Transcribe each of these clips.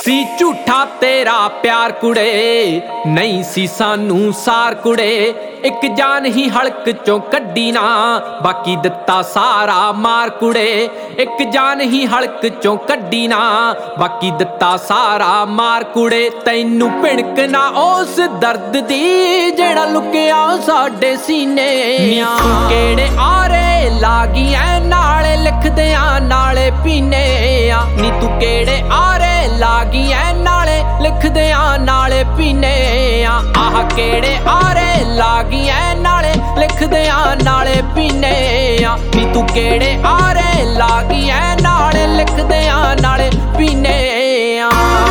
ਸੀ ਝੂਠਾ ਤੇਰਾ ਪਿਆਰ ਕੁੜੇ, ਨਹੀਂ ਸੀ ਸਾਨੂੰ ਸਾਰ ਕੁੜੇ। ਇੱਕ ਜਾਨ ਹੀ ਹਲਕ ਚੋਂ ਕੱਢੀ ਨਾ, ਬਾਕੀ ਦਿੱਤਾ ਸਾਰਾ ਮਾਰ ਕੁੜੇ। ਇੱਕ ਜਾਨ ਹੀ ਹਲਕ ਚੋਂ ਕੱਢੀ ਨਾ, ਬਾਕੀ ਦਿੱਤਾ ਸਾਰਾ ਮਾਰ ਕੁੜੇ। ਤੈਨੂੰ ਭਿਣਕ ਨਾ ਉਸ ਦਰਦ ਦੀ ਜਿਹੜਾ ਲੁਕਿਆ ਸਾਡੇ ਸੀਨੇ। ਤੂੰ ਕਿਹੜੇ ਆਰੇ ਲਾਗੀਆਂ ਨਾਲੇ ਲਿਖਦਿਆਂ ਨਾਲੇ ਪੀਨੇ ਆ। ਨੀ ਤੂੰ ਕਿਹੜੇ ਆਰੇ ਲਾਗੀਆਂ ਨਾਲੇ ਲਿਖਦਿਆਂ ਨਾਲੇ ਪੀਨੇ ਆ। ਆਹ ਕਿਹੜੇ ਆਰੇ ਲਾਗੀਆਂ ਨਾਲੇ ਲਿਖਦਿਆਂ ਨਾਲੇ ਪੀਨੇ ਆ। ਨੀ ਤੂੰ ਕਿਹੜੇ ਆਰੇ ਲਾਗੀਆਂ ਨਾਲੇ ਲਿਖਦਿਆਂ ਨਾਲੇ ਪੀਨੇ ਆ।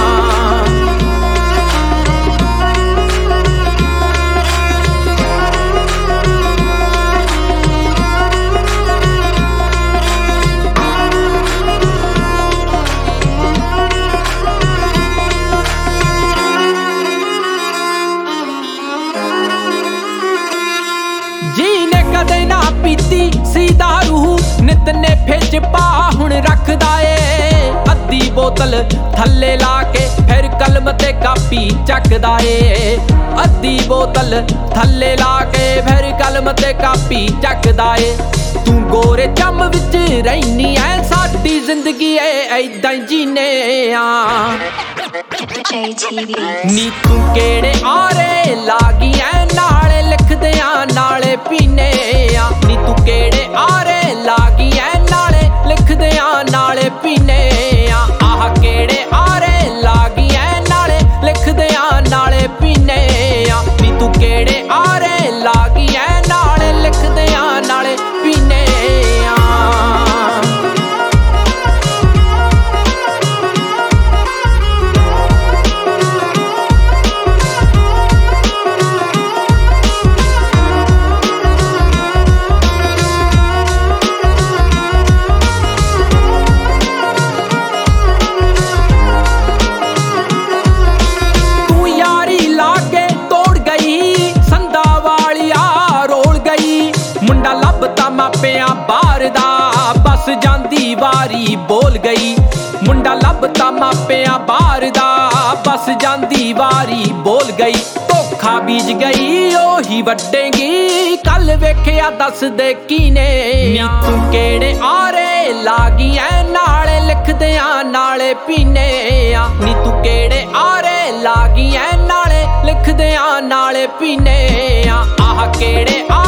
ਜੀ ਨੇ ਕਦੇ ਨਾ ਪੀਤੀ ਸੀ ਦਾਰੂ, ਨਿਤ ਨੇ ਫਿੱਜ ਪਾ ਹੁਣ ਰੱਖਦਾ ਏ। ਅੱਧੀ ਬੋਤਲ ਥੱਲੇ ਲਾ ਕੇ ਫਿਰ ਕਲਮ ਤੇ ਕਾਪੀ ਚੱਕਦਾ ਏ। ਅੱਧੀ ਬੋਤਲ ਥੱਲੇ ਲਾ ਕੇ ਫਿਰ ਕਲਮ ਤੇ ਕਾਪੀ ਚੱਕਦਾ ਏ। ਤੂੰ ਗੋਰੇ ਚੰਮ ਵਿੱਚ ਰਹਿਨੀ ਐ, ਸਾਡੀ ਜ਼ਿੰਦਗੀ ਏ ਐਦਾਂ ਜੀਨੇ ਆ। ਨੀ ਤੂੰ ਕਿਹੜੇ ਆਰੇ ਲਾਗੀਆਂ ਨਾਲੇ ਲਿਖਦਿਆਂ ਨਾਲੇ ਪੀਨੇ ਆ। ਨੀ ਤੂੰ ਕਿਹੜੇ ਆਰੇ ਲਾਗੀਆਂ ਨਾਲੇ ਲਿਖਦਿਆਂ ਨਾਲੇ ਪੀਨੇ ਆ। ਆਹ ਕਿਹੜੇ ਆਰੇ ਲਾਗੀਆਂ ਨਾਲੇ ਲਿਖਦਿਆਂ ਨਾਲੇ ਪੀਨੇ ਆ। ਨੀ ਤੂੰ ਕਿਹੜੇ ਆਰੇ ਲਾਗੀਆਂ ਨਾਲੇ ਲਿਖਦਿਆਂ ਨਾਲੇ ਪੀਨੇ ਆ। ਮੁੰਡਾ ਲੱਭਤਾ ਮਾਪਿਆਂ ਬਾਹਰ ਦਾ, ਬਸ ਜਾਂਦੀ ਵਾਰੀ ਬੋਲ ਗਈ। ਮੁੰਡਾ ਲੱਭਤਾ ਮਾਪਿਆਂ ਬਾਹਰ ਦਾ, ਬਸ ਜਾਂਦੀ ਵਾਰੀ ਬੋਲ ਗਈ। ਧੋਖਾ ਬੀਜ ਗਈ ਉਹੀ ਵੱਡੇਗੀ, ਕੱਲ ਵੇਖਿਆ ਦੱਸਦੇ ਕੀਨੇ। ਨੀ ਤੂੰ ਕਿਹੜੇ ਆਰੇ ਲਾਗੀਆਂ ਨਾਲੇ ਲਿਖਦਿਆਂ ਨਾਲੇ ਪੀਨੇ ਆ। ਨੀ ਤੂੰ ਕਿਹੜੇ ਆਰੇ ਲਾਗੀਆਂ ਨਾਲੇ ਲਿਖਦਿਆਂ ਨਾਲੇ ਪੀਨੇ ਆ। ਆਹ ਕਿਹੜੇ